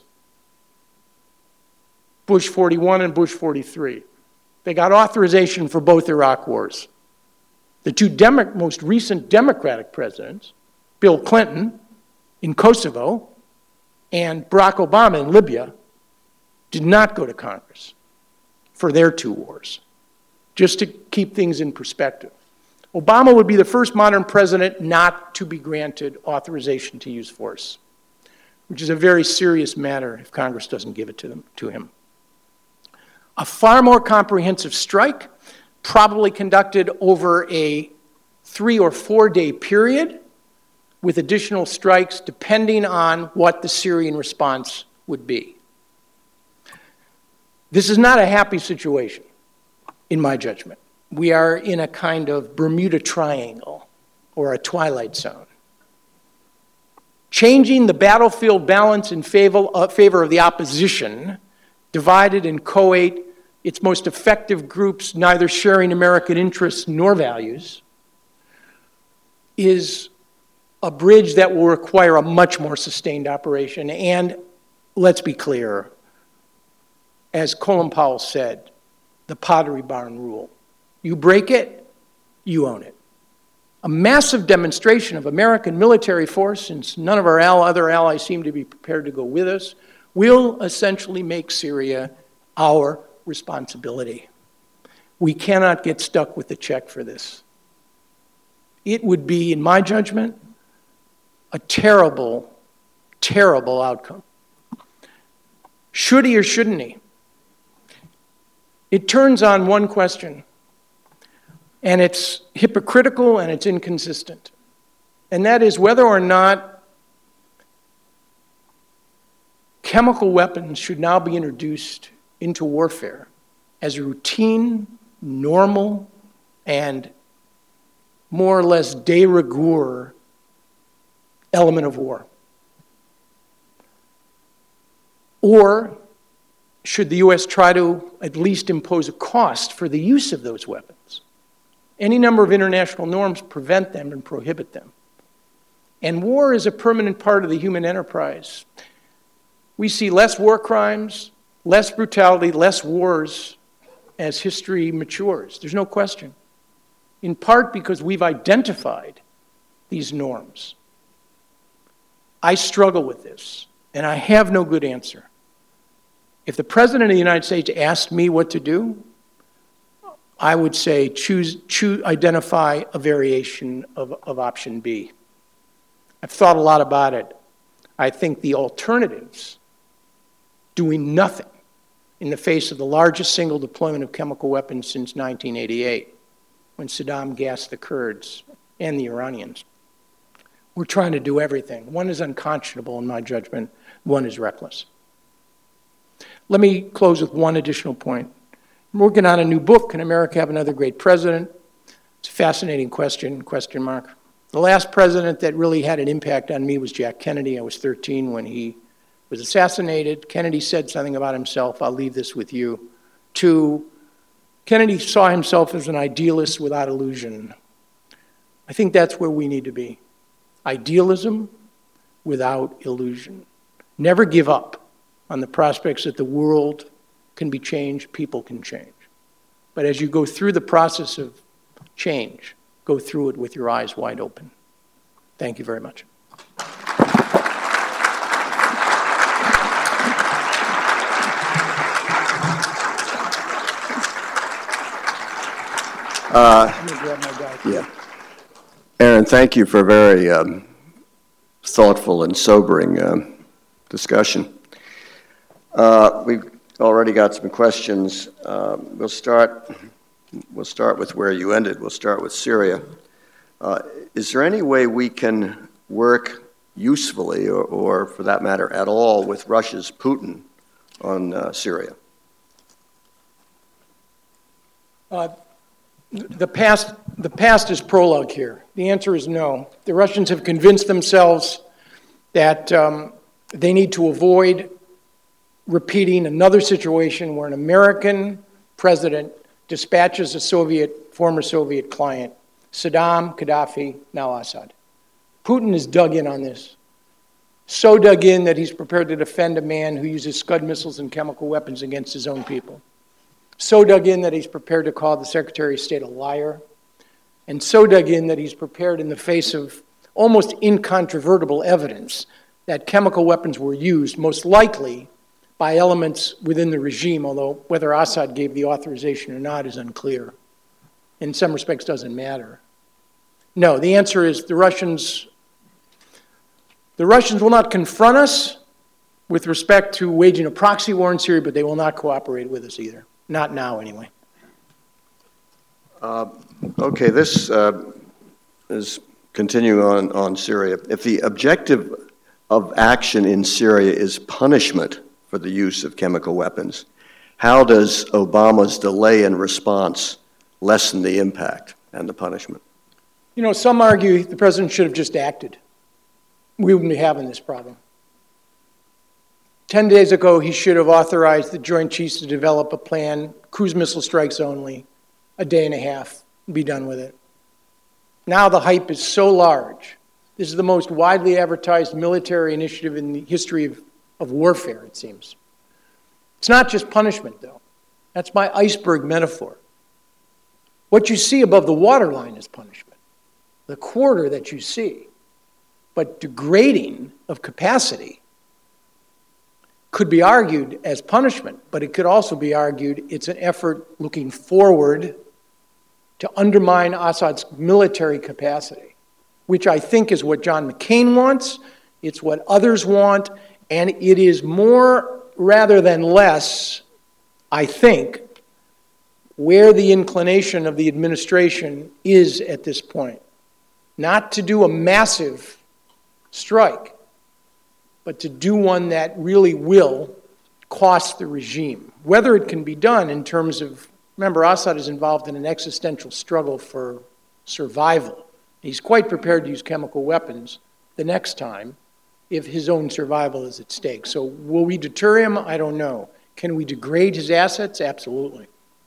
Bush forty-one and Bush forty-three. They got authorization for both Iraq wars. The two Demo- most recent Democratic presidents, Bill Clinton in Kosovo and Barack Obama in Libya, did not go to Congress for their two wars. just to keep things in perspective. Obama would be the first modern president not to be granted authorization to use force, which is a very serious matter if Congress doesn't give it to them, to him. A far more comprehensive strike, probably conducted over a three or four day period with additional strikes depending on what the Syrian response would be. This is not a happy situation, in my judgment. We are in a kind of Bermuda Triangle or a twilight zone. Changing the battlefield balance in favor, uh, favor of the opposition, divided and coate its most effective groups, neither sharing American interests nor values, is a bridge that will require a much more sustained operation. And let's be clear, as Colin Powell said, the Pottery Barn rule. You break it, you own it. A massive demonstration of American military force, since none of our other allies seem to be prepared to go with us, will essentially make Syria our responsibility. We cannot get stuck with the check for this. It would be, in my judgment, a terrible, terrible outcome. Should he or shouldn't he? It turns on one question, and it's hypocritical and it's inconsistent, and that is whether or not chemical weapons should now be introduced into warfare as a routine, normal, and more or less de rigueur element of war. Or should the U S try to at least impose a cost for the use of those weapons? Any number of international norms prevent them and prohibit them. And war is a permanent part of the human enterprise. We see less war crimes, less brutality, less wars as history matures. There's no question. In part because we've identified these norms. I struggle with this, and I have no good answer. If the President of the United States asked me what to do, I would say choose, choose identify a variation of, of option B. I've thought a lot about it. I think the alternatives, doing nothing in the face of the largest single deployment of chemical weapons since nineteen eighty-eight, when Saddam gassed the Kurds and the Iranians. We're trying to do everything. One is unconscionable in my judgment, one is reckless. Let me close with one additional point. I'm working on a new book, Can America Have Another Great President? It's a fascinating question, question mark. The last president that really had an impact on me was Jack Kennedy. I was thirteen when he was assassinated. Kennedy said something about himself, I'll leave this with you. Two, Kennedy saw himself as an idealist without illusion. I think that's where we need to be. Idealism without illusion. Never give up on the prospects that the world can be changed, people can change. But as you go through the process of change, go through it with your eyes wide open. Thank you very much. Uh, Let me grab my guy. yeah. Aaron, thank you for a very um, thoughtful and sobering um, discussion. Uh, we've already got some questions. Um, we'll start. We'll start with where you ended. We'll start with Syria. Uh, is there any way we can work usefully, or, or for that matter, at all, with Russia's Putin on uh, Syria? Uh, the past, the past is prologue here. The answer is no. The Russians have convinced themselves that um, they need to avoid repeating another situation where an American president dispatches a Soviet, former Soviet client, Saddam, Gaddafi, now Assad. Putin is dug in on this. So dug in that he's prepared to defend a man who uses Scud missiles and chemical weapons against his own people. So dug in that he's prepared to call the Secretary of State a liar. And so dug in that he's prepared, in the face of almost incontrovertible evidence, that chemical weapons were used, most likely by elements within the regime, although whether Assad gave the authorization or not is unclear. in some respects doesn't matter. No, the answer is the Russians, the Russians will not confront us with respect to waging a proxy war in Syria, but they will not cooperate with us either. Not now, anyway. Uh, okay, this uh, is continuing on, on Syria. If the objective of action in Syria is punishment for the use of chemical weapons, how does Obama's delay in response lessen the impact and the punishment? You know, some argue the president should have just acted. We wouldn't be having this problem. Ten days ago, he should have authorized the Joint Chiefs to develop a plan, cruise missile strikes only, a day and a half, and be done with it. Now the hype is so large. This is the most widely advertised military initiative in the history of, of warfare, it seems. It's not just punishment, though. That's my iceberg metaphor. What you see above the waterline is punishment, the quarter that you see. But degrading of capacity could be argued as punishment, but it could also be argued it's an effort looking forward to undermine Assad's military capacity, which I think is what John McCain wants, it's what others want, and it is more rather than less, I think, where the inclination of the administration is at this point. Not to do a massive strike, but to do one that really will cost the regime. Whether it can be done in terms of, remember, Assad is involved in an existential struggle for survival. He's quite prepared to use chemical weapons the next time if his own survival is at stake. So will we deter him? I don't know. Can we degrade his assets? Absolutely.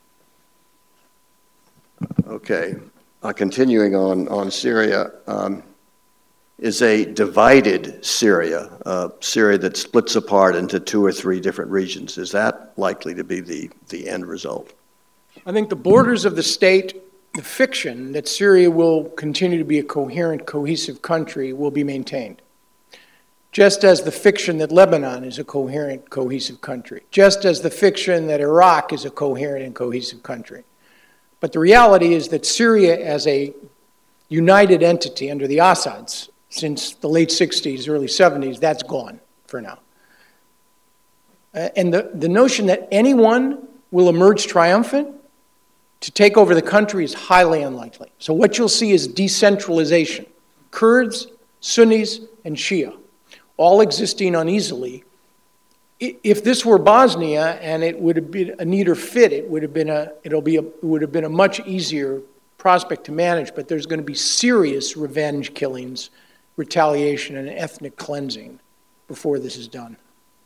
Okay. Uh, continuing on, on Syria, um, is a divided Syria, uh, Syria that splits apart into two or three different regions. Is that likely to be the, the end result? I think the borders of the state, the fiction that Syria will continue to be a coherent, cohesive country will be maintained. Just as the fiction that Lebanon is a coherent, cohesive country. Just as the fiction that Iraq is a coherent and cohesive country. But the reality is that Syria as a united entity under the Assads since the late sixties, early seventies, that's gone for now. Uh, and the, the notion that anyone will emerge triumphant to take over the country is highly unlikely. So what you'll see is decentralization. Kurds, Sunnis, and Shia, all existing uneasily. If this were Bosnia and it would have been a neater fit, it would have been a, it'll be a, it would have been a much easier prospect to manage, but there's going to be serious revenge killings, retaliation, and ethnic cleansing before this is done.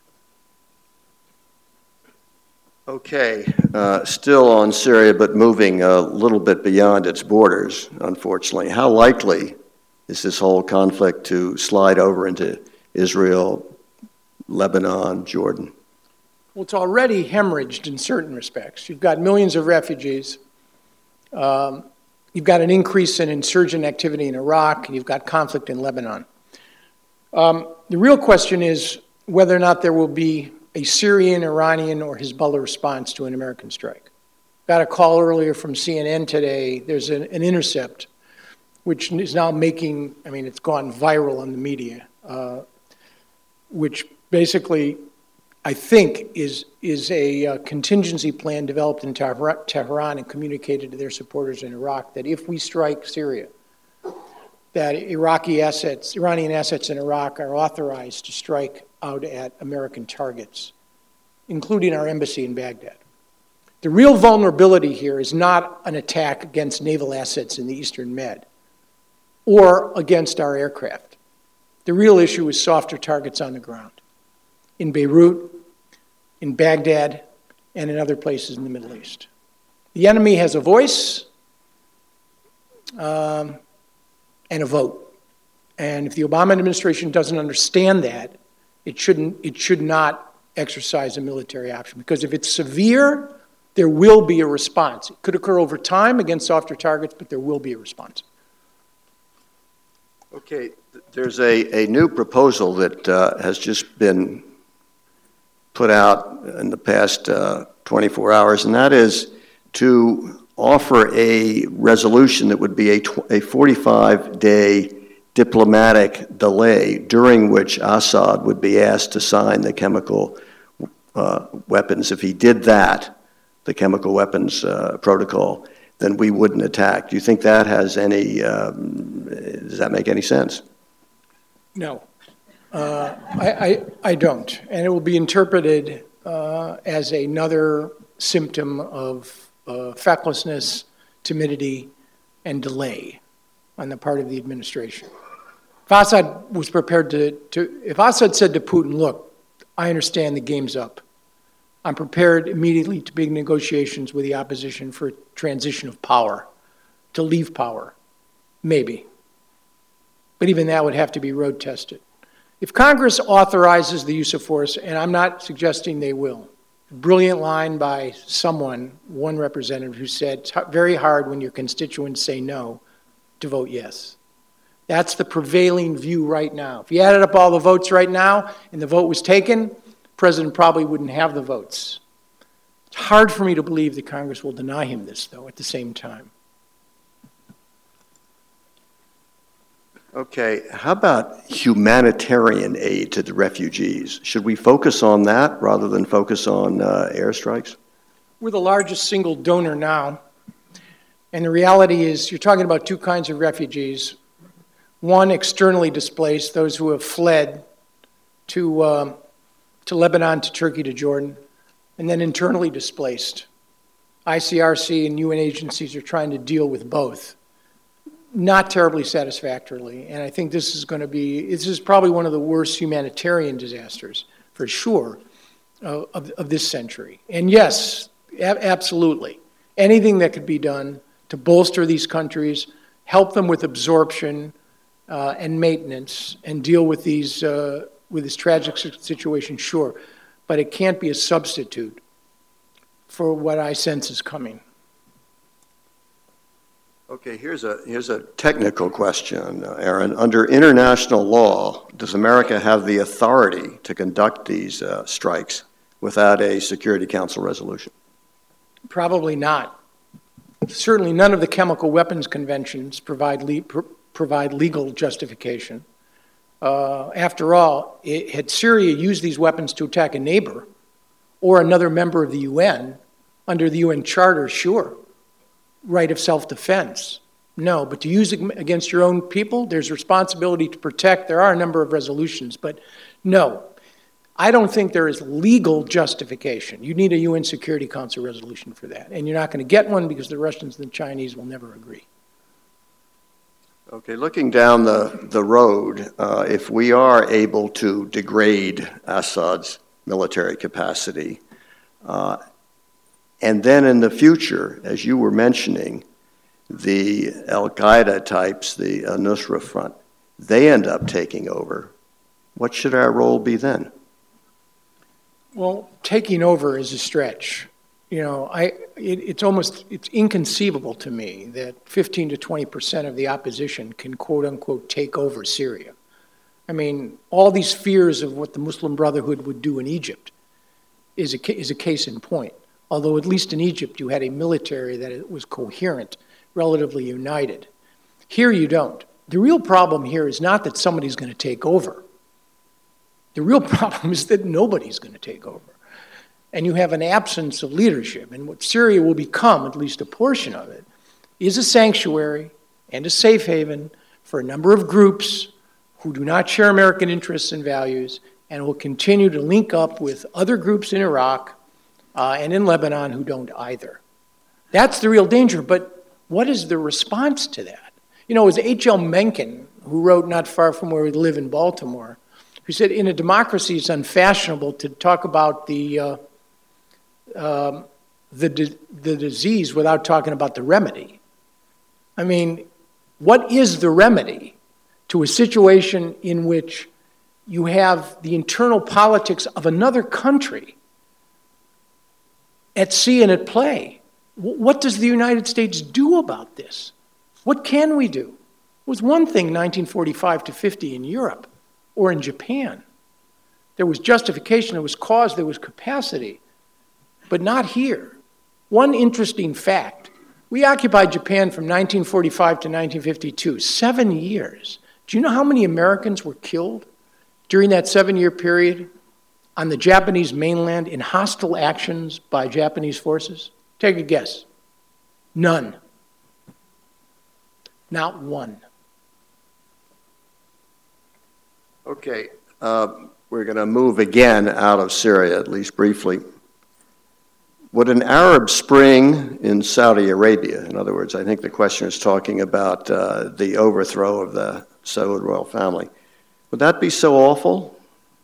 Okay, uh, still on Syria, but moving a little bit beyond its borders, unfortunately. How likely is this whole conflict to slide over into Israel, Lebanon, Jordan? Well, it's already hemorrhaged in certain respects. You've got millions of refugees. Um, you've got an increase in insurgent activity in Iraq, and you've got conflict in Lebanon. Um, the real question is whether or not there will be a Syrian, Iranian, or Hezbollah response to an American strike. Got a call earlier from C N N today. There's an, an intercept, which is now making, I mean, it's gone viral on the media, uh, which basically, I think, is, is a uh, contingency plan developed in Tehran and communicated to their supporters in Iraq that if we strike Syria, that Iraqi assets, Iranian assets in Iraq are authorized to strike out at American targets, including our embassy in Baghdad. The real vulnerability here is not an attack against naval assets in the Eastern Med or against our aircraft. The real issue is softer targets on the ground, in Beirut, in Baghdad, and in other places in the Middle East. The enemy has a voice um, and a vote. And if the Obama administration doesn't understand that, it shouldn't, it should not exercise a military option. Because if it's severe, there will be a response. It could occur over time against softer targets, but there will be a response. Okay, there's a, a new proposal that uh, has just been put out in the past uh, twenty-four hours, and that is to offer a resolution that would be a, a forty-five day diplomatic delay during which Assad would be asked to sign the chemical uh, weapons. If he did that, the chemical weapons uh, protocol, then we wouldn't attack. Do you think that has any, um, does that make any sense? No, uh, I, I, I don't. And it will be interpreted uh, as another symptom of uh, fecklessness, timidity, and delay on the part of the administration. If Assad was prepared to, to, if Assad said to Putin, look, I understand the game's up. I'm prepared immediately to begin negotiations with the opposition for a transition of power, to leave power, maybe. But even that would have to be road tested. If Congress authorizes the use of force, and I'm not suggesting they will, a brilliant line by someone, one representative, who said it's very hard when your constituents say no to vote yes. That's the prevailing view right now. If you added up all the votes right now and the vote was taken, the president probably wouldn't have the votes. It's hard for me to believe that Congress will deny him this, though, at the same time. Okay, how about humanitarian aid to the refugees? Should we focus on that rather than focus on uh, airstrikes? We're the largest single donor now, and the reality is you're talking about two kinds of refugees. One, externally displaced, those who have fled to, um, to Lebanon, to Turkey, to Jordan, and then internally displaced. I C R C and U N agencies are trying to deal with both. Not terribly satisfactorily, and I think this is going to be, this is probably one of the worst humanitarian disasters, for sure, uh, of, of this century. And yes, a- absolutely, anything that could be done to bolster these countries, help them with absorption uh, and maintenance, and deal with these, uh, with this tragic situation, sure, but it can't be a substitute for what I sense is coming. Okay, here's a, here's a technical question, uh, Aaron. Under international law, does America have the authority to conduct these uh, strikes without a Security Council resolution? Probably not. Certainly none of the chemical weapons conventions provide, le pr provide legal justification. Uh, after all, it, had Syria used these weapons to attack a neighbor or another member of the U N, under the U N Charter, sure. Right of self-defense. No, but to use it against your own people, there's responsibility to protect. There are a number of resolutions, but no. I don't think there is legal justification. You need a U N Security Council resolution for that, and you're not going to get one because the Russians and the Chinese will never agree. Okay, looking down the, the road, uh, if we are able to degrade Assad's military capacity, uh, and then in the future, as you were mentioning, the Al-Qaeda types, the uh, Nusra Front, they end up taking over. What should our role be then? Well, taking over is a stretch. You know, I, it, it's almost, it's inconceivable to me that fifteen to twenty percent of the opposition can quote unquote take over Syria. I mean, all these fears of what the Muslim Brotherhood would do in Egypt is a, is a case in point. Although at least in Egypt you had a military that was coherent, relatively united. Here you don't. The real problem here is not that somebody's going to take over. The real problem is that nobody's going to take over. And you have an absence of leadership. And what Syria will become, at least a portion of it, is a sanctuary and a safe haven for a number of groups who do not share American interests and values and will continue to link up with other groups in Iraq Uh, and in Lebanon who don't either. That's the real danger, but what is the response to that? You know, it was H L Mencken, who wrote not far from where we live in Baltimore, who said, in a democracy it's unfashionable to talk about the, uh, um, the, the disease without talking about the remedy. I mean, what is the remedy to a situation in which you have the internal politics of another country at sea and at play? What does the United States do about this? What can we do? It was one thing nineteen forty-five to fifty in Europe or in Japan. There was justification, there was cause, there was capacity, but not here. One interesting fact We occupied Japan from nineteen forty-five to nineteen fifty-two, seven years. Do you know how many Americans were killed during that seven-year period on the Japanese mainland in hostile actions by Japanese forces? Take a guess. None. Not one. Okay, uh, we're going to move again out of Syria, at least briefly. Would an Arab Spring in Saudi Arabia, in other words, I think the question is talking about uh, the overthrow of the Saud royal family, would that be so awful?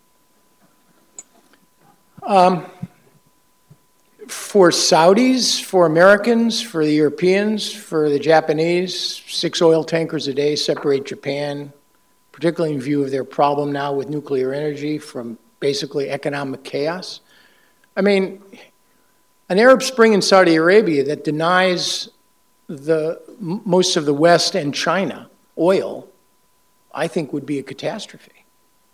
Um, for Saudis, for Americans, for the Europeans, for the Japanese, six oil tankers a day separate Japan, particularly in view of their problem now with nuclear energy, from basically economic chaos. I mean, an Arab Spring in Saudi Arabia that denies the most of the West and China oil, I think would be a catastrophe.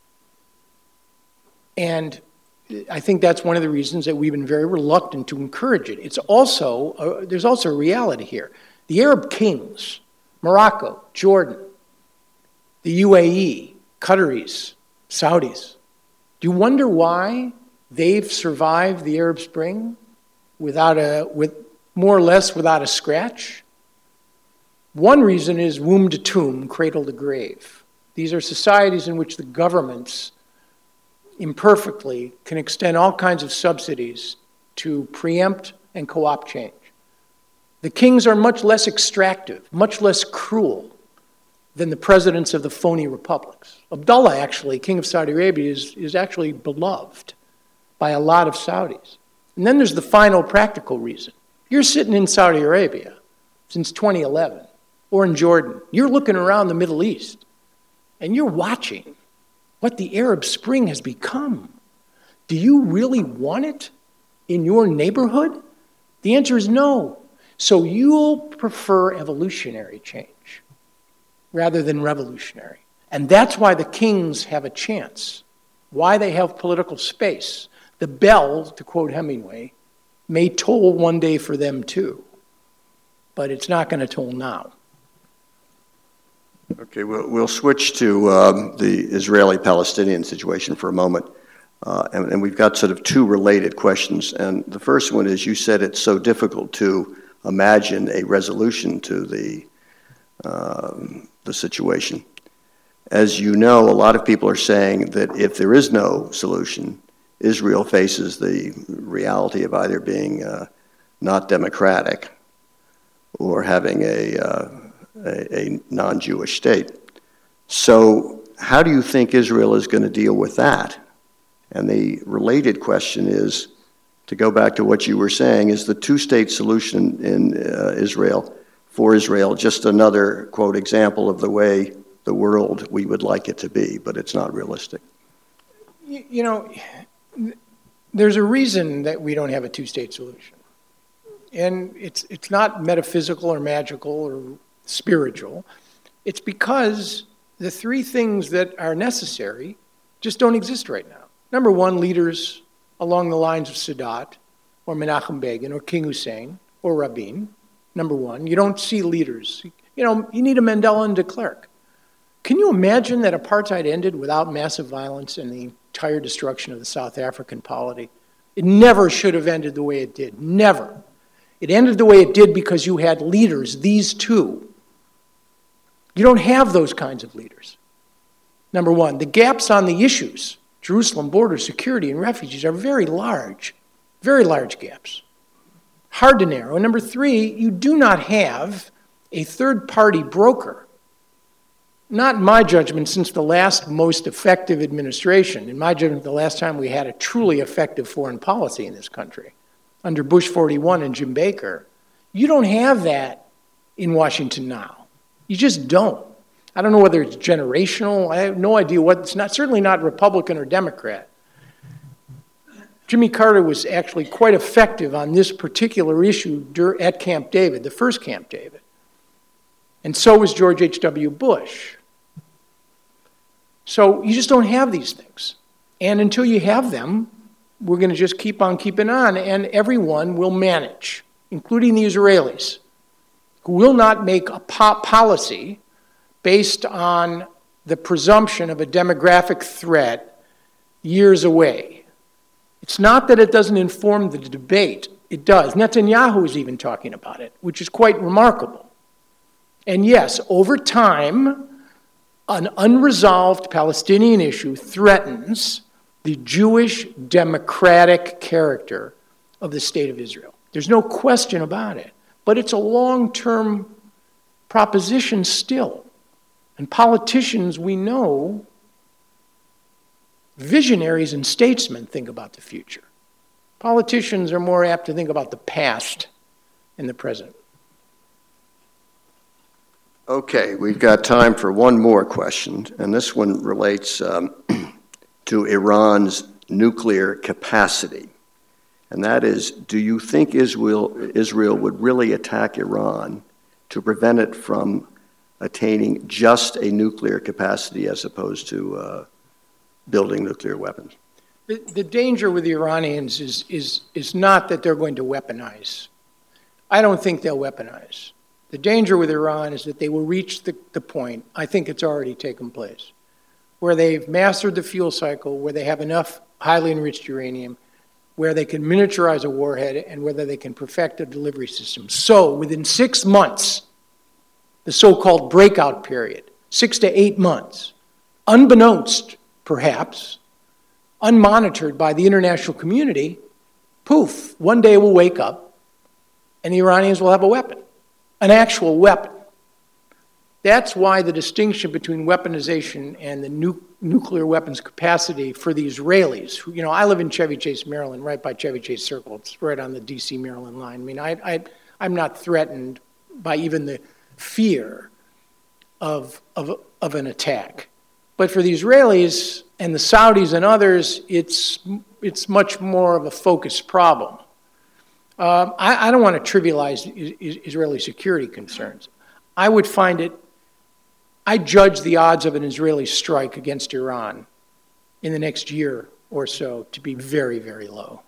And I think that's one of the reasons that we've been very reluctant to encourage it. It's also, uh, there's also a reality here. The Arab kings, Morocco, Jordan, the U A E, Qataris, Saudis, do you wonder why they've survived the Arab Spring without a, with more or less without a scratch? One reason is womb to tomb, cradle to grave. These are societies in which the governments imperfectly can extend all kinds of subsidies to preempt and co-opt change. The kings are much less extractive, much less cruel than the presidents of the phony republics. Abdullah, actually, king of Saudi Arabia, is, is actually beloved by a lot of Saudis. And then there's the final practical reason. You're sitting in Saudi Arabia since twenty eleven, or in Jordan. You're looking around the Middle East, and you're watching what the Arab Spring has become. Do you really want it in your neighborhood? The answer is no. So you'll prefer evolutionary change rather than revolutionary. And that's why the kings have a chance, why they have political space. The bell, to quote Hemingway, may toll one day for them too, but it's not going to toll now. Okay, we'll, we'll switch to um, the Israeli-Palestinian situation for a moment. Uh, and, and we've got sort of two related questions. And the first one is, you said it's so difficult to imagine a resolution to the, um, the situation. As you know, a lot of people are saying that if there is no solution, Israel faces the reality of either being uh, not democratic or having a uh, a, a non-Jewish state. So how do you think Israel is going to deal with that? And the related question is, to go back to what you were saying, is the two-state solution in uh, Israel, for Israel, just another, quote, example of the way the world we would like it to be, but it's not realistic? You, you know, there's a reason that we don't have a two-state solution. And it's, it's not metaphysical or magical or spiritual. It's because the three things that are necessary just don't exist right now. Number one, leaders along the lines of Sadat or Menachem Begin or King Hussein or Rabin. Number one, you don't see leaders. You know, you need a Mandela and de Klerk. Can you imagine that apartheid ended without massive violence and the entire destruction of the South African polity? It never should have ended the way it did. Never. It ended the way it did because you had leaders, these two. You don't have those kinds of leaders. Number one, the gaps on the issues, Jerusalem border, security, and refugees, are very large, very large gaps. Hard to narrow. And number three, you do not have a third-party broker. Not in my judgment, since the last most effective administration. In my judgment, the last time we had a truly effective foreign policy in this country, under Bush forty-one and Jim Baker. You don't have that in Washington now. You just don't. I don't know whether it's generational. I have no idea what. It's not, certainly not Republican or Democrat. Jimmy Carter was actually quite effective on this particular issue at Camp David, the first Camp David. And so was George H W Bush. So you just don't have these things. And until you have them, we're going to just keep on keeping on, and everyone will manage, including the Israelis. who will not make a po- policy based on the presumption of a demographic threat years away. It's not that it doesn't inform the debate. It does. Netanyahu is even talking about it, which is quite remarkable. And yes, over time, an unresolved Palestinian issue threatens the Jewish democratic character of the State of Israel. There's no question about it. But it's a long-term proposition still. And politicians, we know, visionaries and statesmen think about the future. Politicians are more apt to think about the past and the present. Okay, we've got time for one more question, and this one relates um, to Iran's nuclear capacity. And that is, do you think Israel, Israel would really attack Iran to prevent it from attaining just a nuclear capacity as opposed to uh, building nuclear weapons? The, the danger with the Iranians is, is, is not that they're going to weaponize. I don't think they'll weaponize. The danger with Iran is that they will reach the, the point, I think it's already taken place, where they've mastered the fuel cycle, where they have enough highly enriched uranium, where they can miniaturize a warhead, and whether they can perfect a delivery system. So within six months, the so-called breakout period, six to eight months, unbeknownst, perhaps, unmonitored by the international community, poof, one day we'll wake up and the Iranians will have a weapon, an actual weapon. That's why the distinction between weaponization and the nu- nuclear weapons capacity for the Israelis, who, you know, I live in Chevy Chase, Maryland, right by Chevy Chase Circle. It's right on the D C Maryland line. I mean, I, I, I'm not threatened by even the fear of, of, of an attack. But for the Israelis and the Saudis and others, it's, it's much more of a focused problem. Um, I, I don't want to trivialize Israeli security concerns. I would find it, I judge the odds of an Israeli strike against Iran in the next year or so to be very, very low.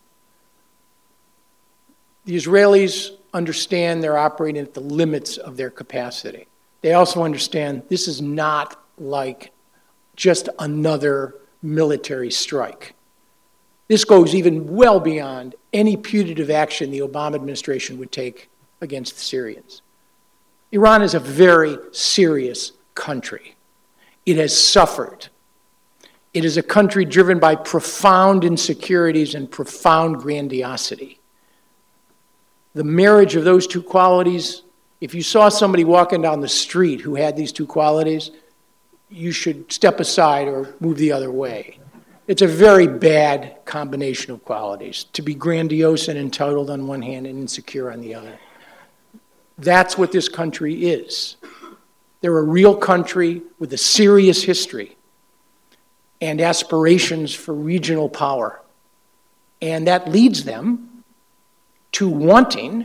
The Israelis understand they're operating at the limits of their capacity. They also understand this is not like just another military strike. This goes even well beyond any putative action the Obama administration would take against the Syrians. Iran is a very serious country. It has suffered. It is a country driven by profound insecurities and profound grandiosity. The marriage of those two qualities, if you saw somebody walking down the street who had these two qualities, you should step aside or move the other way. It's a very bad combination of qualities, to be grandiose and entitled on one hand and insecure on the other. That's what this country is. They're a real country with a serious history and aspirations for regional power. And that leads them to wanting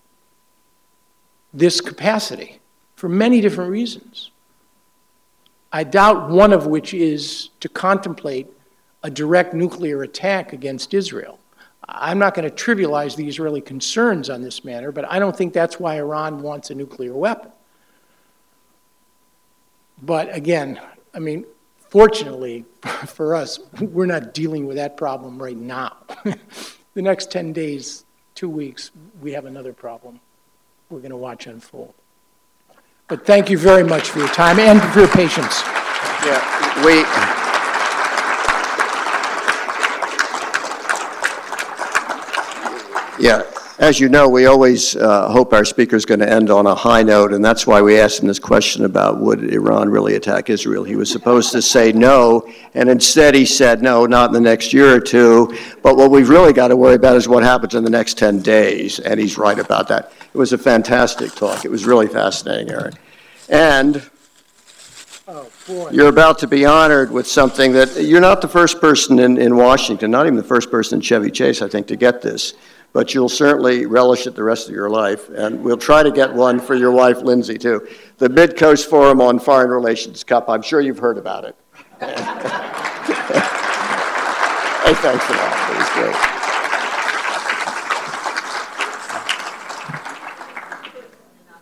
this capacity for many different reasons. I doubt one of which is to contemplate a direct nuclear attack against Israel. I'm not going to trivialize the Israeli concerns on this matter, but I don't think that's why Iran wants a nuclear weapon. But again, I mean, fortunately for us, we're not dealing with that problem right now. The next ten days, two weeks, we have another problem we're going to watch unfold. But thank you very much for your time and for your patience. Yeah, we... Yeah, as you know, we always uh, hope our speaker is going to end on a high note, and that's why we asked him this question about would Iran really attack Israel. He was supposed to say no, and instead he said no, not in the next year or two, but what we've really got to worry about is what happens in the next ten days, and he's right about that. It was a fantastic talk. It was really fascinating, Aaron. And Oh, boy. You're about to be honored with something that you're not the first person in, in Washington, not even the first person in Chevy Chase, I think, to get this. But you'll certainly relish it the rest of your life. And we'll try to get one for your wife, Lindsay, too. The Midcoast Forum on Foreign Relations Cup. I'm sure you've heard about it. Hey, thanks a lot. It was great.